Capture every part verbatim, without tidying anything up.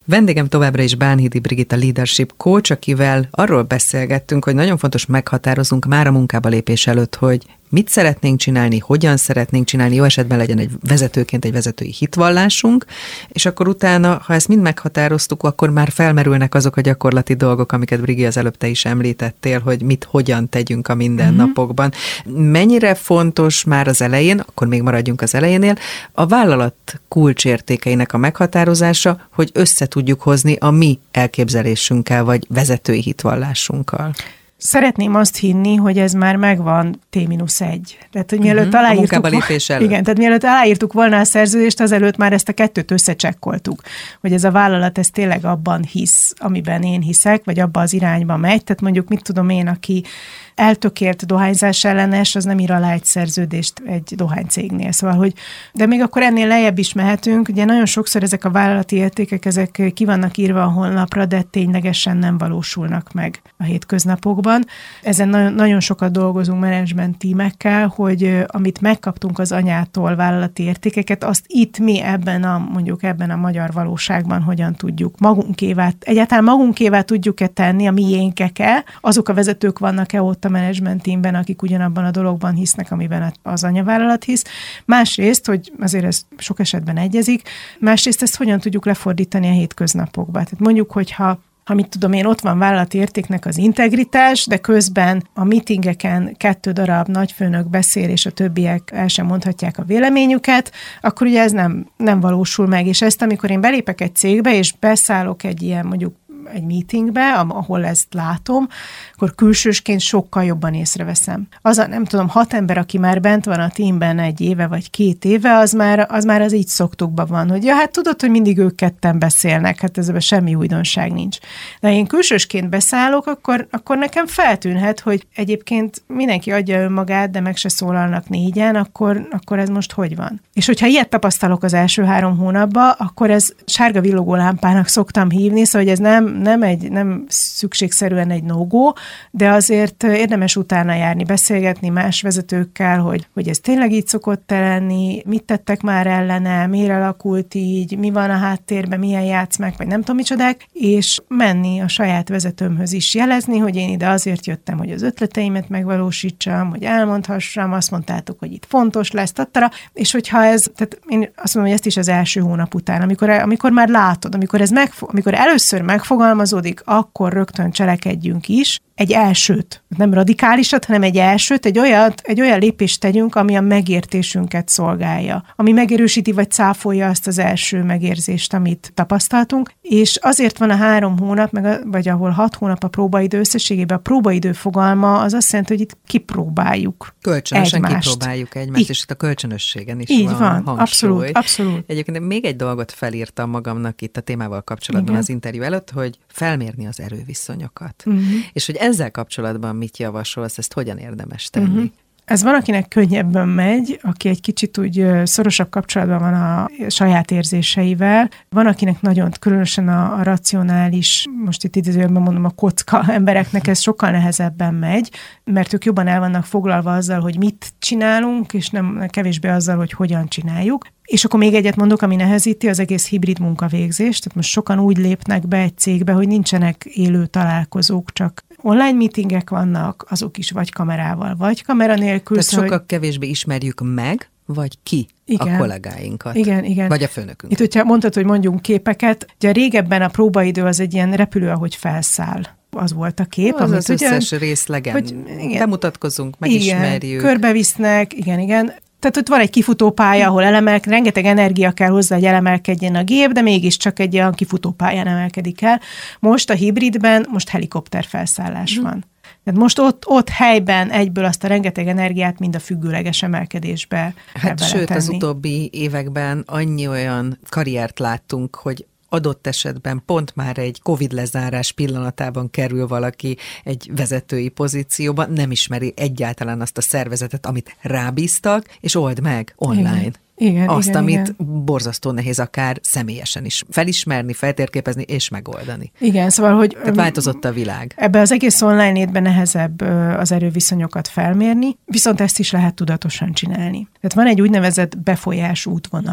Vendégem továbbra is Bánhidi Brigitta leadership coach, akivel arról beszélgettünk, hogy nagyon fontos meghatározunk már a munkába lépés előtt, hogy mit szeretnénk csinálni, hogyan szeretnénk csinálni, jó esetben legyen egy vezetőként egy vezetői hitvallásunk, és akkor utána, ha ezt mind meghatároztuk, akkor már felmerülnek azok a gyakorlati dolgok, amiket Brigi az előbb te is említettél, hogy mit, hogyan tegyünk a mindennapokban. Mm-hmm. Mennyire fontos már az elején, akkor még maradjunk az elejénél, a vállalat kulcsértékeinek a meghatározása, hogy össze tudjuk hozni a mi elképzelésünkkel, vagy vezetői hitvallásunkkal. Szeretném azt hinni, hogy ez már megvan T mínusz egy. Tehát, hogy mielőtt uh-huh, aláírtuk, a munkába lépés előtt. Igen, tehát mielőtt aláírtuk volna a szerződést, azelőtt már ezt a kettőt összecsekkoltuk, hogy ez a vállalat ez tényleg abban hisz, amiben én hiszek, vagy abba az irányba megy. Tehát mondjuk, mit tudom én, aki eltökélt dohányzás ellenes, az nem ír alá egy szerződést egy dohánycégnél. Szóval, hogy de még akkor ennél lejjebb is mehetünk. Ugye nagyon sokszor ezek a vállalati értékek, ezek ki vannak írva a honlapra, de ténylegesen nem valósulnak meg a hétköznapokban. Ezen nagyon, nagyon sokat dolgozunk menedzsment tímekkel, hogy amit megkaptunk az anyától vállalati értékeket, azt itt mi ebben a, mondjuk ebben a magyar valóságban hogyan tudjuk magunkévá, egyáltalán magunkévá tudjuk-e tenni, a miénkek-e, azok a vezetők vannak-e ott a menedzsment teamben, akik ugyanabban a dologban hisznek, amiben az anyavállalat hisz. Másrészt, hogy azért ez sok esetben egyezik, másrészt ezt hogyan tudjuk lefordítani a hétköznapokba. Tehát mondjuk, hogyha ha mit tudom én, ott van vállalati értéknek az integritás, de közben a meetingeken kettő darab nagyfőnök beszél, és a többiek el sem mondhatják a véleményüket, akkor ugye ez nem, nem valósul meg. És ezt, amikor én belépek egy cégbe, és beszállok egy ilyen mondjuk egy meetingbe, ahol ezt látom, akkor külsősként sokkal jobban észreveszem. Az a, nem tudom, hat ember, aki már bent van a teamben egy éve vagy két éve, az már az, már az így szoktukban van, hogy ja, hát tudod, hogy mindig ők ketten beszélnek, hát ezben semmi újdonság nincs. De ha én külsősként beszállok, akkor, akkor nekem feltűnhet, hogy egyébként mindenki adja önmagát, de meg se szólalnak négyen, akkor, akkor ez most hogy van? És hogyha ilyet tapasztalok az első három hónapban, akkor ez sárga villogó lámpának szoktam hívni, szóval hogy ez nem Nem, egy, nem szükségszerűen egy no-go, de azért érdemes utána járni, beszélgetni más vezetőkkel, hogy, hogy ez tényleg így szokott lenni, mit tettek már ellene, miért alakult így, mi van a háttérben, milyen játszmák, vagy nem tudom micsodák, és menni a saját vezetőmhöz is jelezni, hogy én ide azért jöttem, hogy az ötleteimet megvalósítsam, hogy elmondhassam, azt mondtátok, hogy itt fontos lesz, tattara, és hogyha ez, tehát én azt mondom, hogy ezt is az első hónap után, amikor, amikor már látod, amikor ez megfog, amikor először megfog fogalmazódik, akkor rögtön cselekedjünk is. Egy elsőt, nem radikálisat, hanem egy elsőt, egy, olyat, egy olyan lépést tegyünk, ami a megértésünket szolgálja, ami megerősíti vagy cáfolja azt az első megérzést, amit tapasztaltunk, és azért van a három hónap, meg a, vagy ahol hat hónap a próbaidő, összességében a próbaidő fogalma, az azt jelenti, hogy itt kipróbáljuk Kölcsönösen egymást. kipróbáljuk egymást, így, és itt a kölcsönösségen is így van, van hangsúly. abszolút, abszolút. Egyébként még egy dolgot felírtam magamnak itt a témával kapcsolatban Igen. az interjú előtt, hogy felmérni az erőviszonyokat. Uh-huh. És hogy ezzel kapcsolatban mit javasolsz, ezt hogyan érdemes tenni? Uh-huh. Ez van, akinek könnyebben megy, aki egy kicsit úgy szorosabb kapcsolatban van a saját érzéseivel. Van, akinek nagyon, különösen a, a racionális, most itt idézőjelben mondom, a kocka embereknek ez sokkal nehezebben megy, mert ők jobban el vannak foglalva azzal, hogy mit csinálunk, és nem kevésbé azzal, hogy hogyan csináljuk. És akkor még egyet mondok, ami nehezíti, az egész hibrid munkavégzés. Tehát most sokan úgy lépnek be egy cégbe, hogy nincsenek élő találkozók, csak online meetingek vannak, azok is vagy kamerával, vagy kamera nélkül. Tehát sokkal hogy... kevésbé ismerjük meg, vagy ki igen. a kollégáinkat. Igen, igen. Vagy a főnökünket. Itt, hogyha mondtad, hogy mondjunk képeket, ugye régebben a próbaidő az egy ilyen repülő, ahogy felszáll. Az volt a kép. Az amit az ugye, összes részlegen. Hogy, igen, bemutatkozunk, megismerjük. Igen, körbevisznek, igen, igen. Tehát ott van egy kifutópálya, ahol elemelk, rengeteg energia kell hozzá, hogy elemelkedjen a gép, de mégiscsak egy olyan kifutópályán emelkedik el. Most a hibridben, most helikopterfelszállás mm. van. Tehát most ott, ott helyben egyből azt a rengeteg energiát mind a függőleges emelkedésbe Hát sőt, az utóbbi években annyi olyan karriert láttunk, hogy adott esetben pont már egy Covid lezárás pillanatában kerül valaki egy vezetői pozícióba, nem ismeri egyáltalán azt a szervezetet, amit rábíztak, és old meg online. Igen. Igen, azt, igen, amit igen. borzasztó nehéz akár személyesen is felismerni, feltérképezni és megoldani. Igen, szóval, hogy... Tehát változott a világ. Ebbe az egész online létben nehezebb az erőviszonyokat felmérni, viszont ezt is lehet tudatosan csinálni. Tehát van egy úgynevezett befolyás útvonal,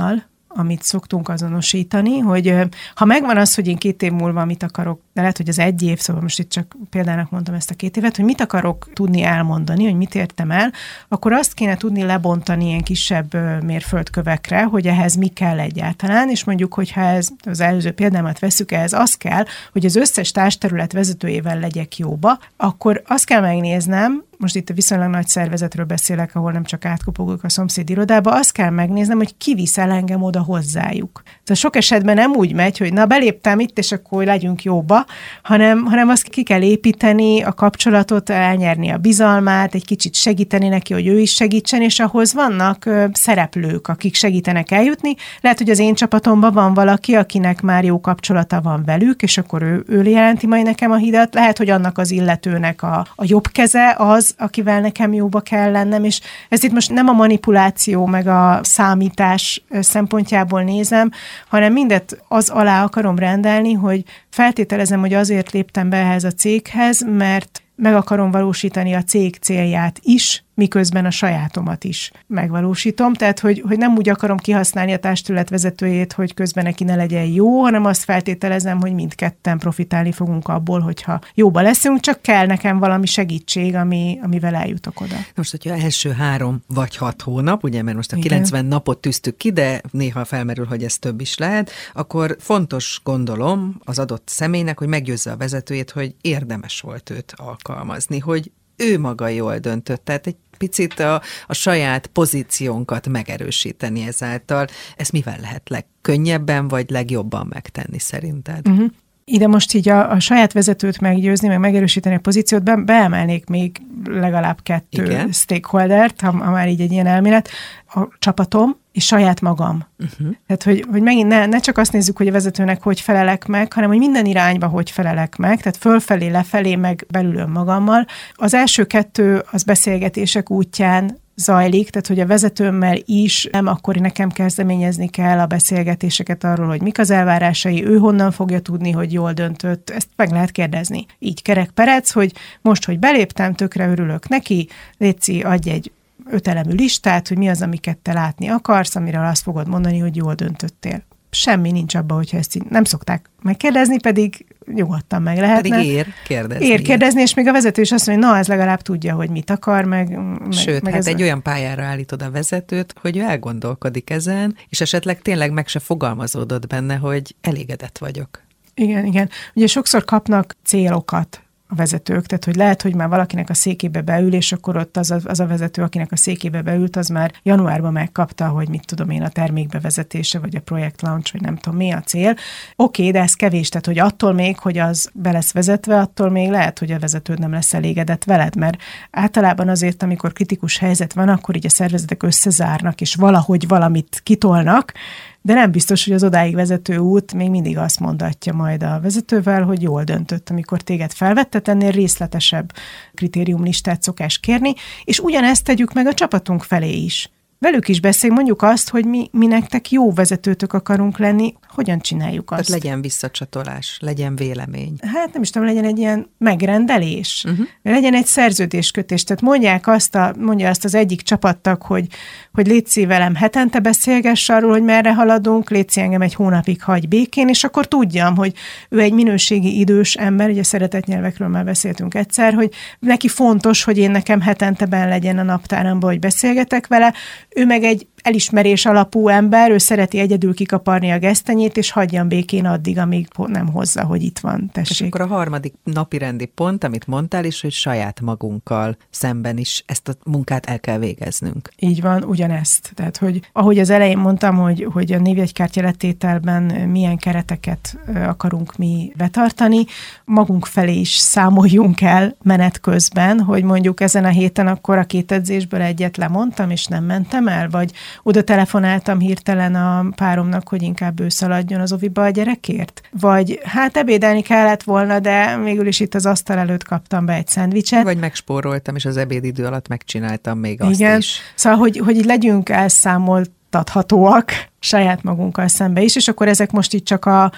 amit szoktunk azonosítani, hogy ha megvan az, hogy én két év múlva mit akarok, de lehet, hogy az egy év, szóval most itt csak példának mondtam ezt a két évet, hogy mit akarok tudni elmondani, hogy mit értem el, akkor azt kéne tudni lebontani ilyen kisebb mérföldkövekre, hogy ehhez mi kell egyáltalán, és mondjuk, hogyha ez az előző példámat veszük, ehhez az kell, hogy az összes társterület vezetőjével legyek jóba, akkor azt kell megnéznem, most itt a viszonylag nagy szervezetről beszélek, ahol nem csak átkopogok a szomszéd irodába, azt kell megnéznem, hogy ki visz el engem oda hozzájuk. Tehát sok esetben nem úgy megy, hogy na beléptem itt, és akkor legyünk jóba, hanem, hanem azt ki kell építeni, a kapcsolatot, elnyerni a bizalmát, egy kicsit segíteni neki, hogy ő is segítsen, és ahhoz vannak ö, szereplők, akik segítenek eljutni. Lehet, hogy az én csapatomban van valaki, akinek már jó kapcsolata van velük, és akkor ő, ő jelenti majd nekem a hidat. Lehet, hogy annak az illetőnek a, a jobb keze az, akivel nekem jóba kell lennem, és ez itt most nem a manipuláció meg a számítás szempontjából nézem, hanem mindet az alá akarom rendelni, hogy feltételezem, hogy azért léptem be ehhez a céghez, mert meg akarom valósítani a cég célját is, miközben a sajátomat is megvalósítom. Tehát, hogy, hogy nem úgy akarom kihasználni a társterület vezetőjét, hogy közben neki ne legyen jó, hanem azt feltételezem, hogy mindketten profitálni fogunk abból, hogyha jóba leszünk, csak kell nekem valami segítség, ami, amivel eljutok oda. Most, hogyha első három vagy hat hónap, ugye, mert most a Igen. kilencven napot tűztük ki, de néha felmerül, hogy ez több is lehet, akkor fontos, gondolom, az adott személynek, hogy meggyőzze a vezetőjét, hogy érdemes volt őt alkalmazni, hogy ő maga jól döntött, tehát egy picit a, a saját pozíciónkat megerősíteni ezáltal. Ezt mivel lehet legkönnyebben, vagy legjobban megtenni szerinted? Uh-huh. Ide most így a, a saját vezetőt meggyőzni, meg megerősíteni a pozíciót, be, beemelnék még legalább kettő Igen. stakeholdert, ha, ha már így egy ilyen elmélet, a csapatom és saját magam. Uh-huh. Tehát, hogy, hogy megint ne, ne csak azt nézzük, hogy a vezetőnek hogy felelek meg, hanem, hogy minden irányba hogy felelek meg, tehát fölfelé, lefelé, meg belül önmagammal. Az első kettő az beszélgetések útján zajlik, tehát hogy a vezetőmmel is nem akkor nekem kezdeményezni kell a beszélgetéseket arról, hogy mik az elvárásai, ő honnan fogja tudni, hogy jól döntött, ezt meg lehet kérdezni. Így kerek perec, hogy most, hogy beléptem, tökre örülök neki, létszi, adj egy ötelemű listát, hogy mi az, amiket te látni akarsz, amiről azt fogod mondani, hogy jól döntöttél. Semmi nincs abban, hogyha ezt így nem szokták megkérdezni, pedig nyugodtan meg lehetne. Pedig ér kérdezni. Ér kérdezni, és még a vezető is azt mondja, hogy na, ez legalább tudja, hogy mit akar, meg... Sőt, meg hát ez egy a... olyan pályára állítod a vezetőt, hogy ő elgondolkodik ezen, és esetleg tényleg meg se fogalmazódott benne, hogy elégedett vagyok. Igen, igen. Ugye sokszor kapnak célokat a vezetők, tehát hogy lehet, hogy már valakinek a székébe beül, és akkor ott az a, az a vezető, akinek a székébe beült, az már januárban megkapta, hogy mit tudom én, a termékbevezetése, vagy a projekt launch, vagy nem tudom mi a cél. Oké, okay, de ez kevés, tehát hogy attól még, hogy az be lesz vezetve, attól még lehet, hogy a vezetőd nem lesz elégedett veled, mert általában azért, amikor kritikus helyzet van, akkor így a szervezetek összezárnak, és valahogy valamit kitolnak, de nem biztos, hogy az odáig vezető út még mindig azt mondatja majd a vezetővel, hogy jól döntött, amikor téged felvettet, ennél részletesebb kritériumlistát szokás kérni, és ugyanezt tegyük meg a csapatunk felé is. Velük is beszélj, mondjuk azt, hogy mi, mi nektek jó vezetőtök akarunk lenni, hogyan csináljuk azt. Tehát legyen visszacsatolás, legyen vélemény. Hát nem is tudom, legyen egy ilyen megrendelés, uh-huh. legyen egy szerződéskötés. Tehát mondják azt a, mondja azt az egyik csapattag, hogy, hogy létszi velem hetente beszélgess arról, hogy merre haladunk, létszi engem egy hónapig hagy békén, és akkor tudjam, hogy ő egy minőségi idős ember, ugye szeretett nyelvekről már beszéltünk egyszer, hogy neki fontos, hogy én nekem hetente benn legyen a naptáramban, hogy beszélgetek vele, ő meg egy elismerés alapú ember, ő szereti egyedül kikaparni a gesztenyét, és hagyjam békén addig, amíg nem hozza, hogy itt van, tessék. És akkor a harmadik napirendi pont, amit mondtál is, hogy saját magunkkal szemben is ezt a munkát el kell végeznünk. Így van, ugyanezt. Tehát, hogy ahogy az elején mondtam, hogy, hogy a névjegykártya letételben milyen kereteket akarunk mi betartani, magunk felé is számoljunk el menet közben, hogy mondjuk ezen a héten akkor a két edzésből egyet lemondtam, és nem mentem el, vagy oda telefonáltam hirtelen a páromnak, hogy inkább ő szaladjon az oviba a gyerekért. Vagy hát ebédelni kellett volna, de végül is itt az asztal előtt kaptam be egy szendvicset. Vagy megspóroltam, és az ebédidő alatt megcsináltam még azt Igen. is. Szóval, hogy, hogy legyünk elszámoltathatóak saját magunkkal szembe is, és akkor ezek most itt csak a,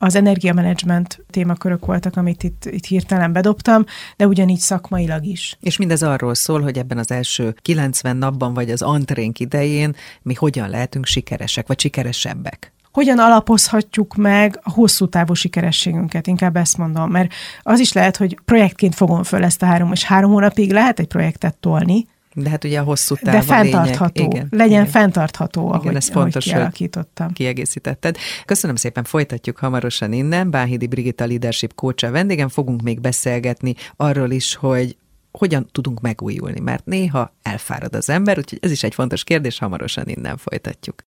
Az energiamenedzsment témakörök voltak, amit itt, itt hirtelen bedobtam, de ugyanígy szakmailag is. És mindez arról szól, hogy ebben az első kilencven napban, vagy az antrénk idején mi hogyan lehetünk sikeresek, vagy sikeresebbek. Hogyan alapozhatjuk meg a hosszú távú sikerességünket, inkább ezt mondom, mert az is lehet, hogy projektként fogom föl ezt a három, és három hónapig lehet egy projektet tolni, de hát ugye a hosszú táv de fenntartható, igen, legyen igen. fenntartható, ahogy, igen, ez fontos, ahogy kialakítottam. Kiegészítetted. Köszönöm szépen, folytatjuk hamarosan innen. Bánhidi Brigitta Leadership Coach a vendégem, fogunk még beszélgetni arról is, hogy hogyan tudunk megújulni, mert néha elfárad az ember, úgyhogy ez is egy fontos kérdés, hamarosan innen folytatjuk.